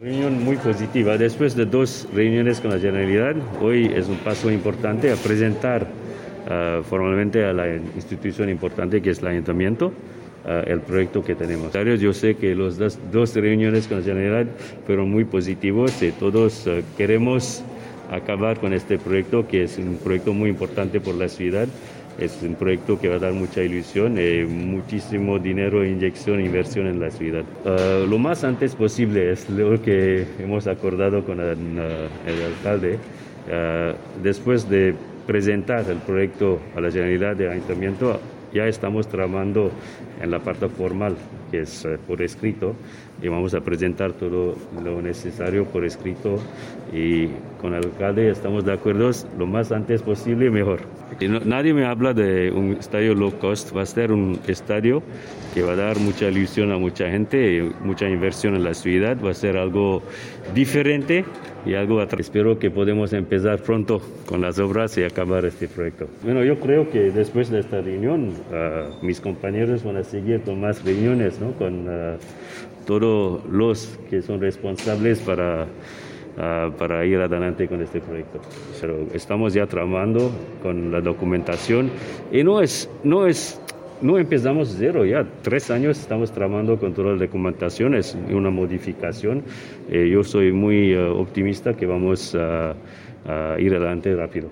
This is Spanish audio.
Reunión muy positiva. Después de 2 reuniones con la Generalidad, hoy es un paso importante a presentar formalmente a la institución importante que es el Ayuntamiento el proyecto que tenemos. Yo sé que las 2 reuniones con la Generalidad fueron muy positivos y todos queremos acabar con este proyecto, que es un proyecto muy importante por la ciudad. Es un proyecto que va a dar mucha ilusión y muchísimo dinero, inyección, inversión en la ciudad. Lo más antes posible es lo que hemos acordado con el alcalde. Después de presentar el proyecto a la Generalidad del Ayuntamiento, ya estamos tramando en la parte formal, que es por escrito, y vamos a presentar todo lo necesario por escrito, y con el alcalde estamos de acuerdo, lo más antes posible mejor. Nadie me habla de un estadio low cost, va a ser un estadio que va a dar mucha ilusión a mucha gente, y mucha inversión en la ciudad, va a ser algo diferente y algo atractivo. Espero que podamos empezar pronto con las obras y acabar este proyecto. Bueno, yo creo que después de esta reunión, mis compañeros van a seguir con más reuniones, ¿no? Con todos los que son responsables para ir adelante con este proyecto. Pero estamos ya trabajando con la documentación y no empezamos de cero, ya 3 años estamos trabajando con toda la documentación, es una modificación. Yo soy muy optimista que vamos a ir adelante rápido.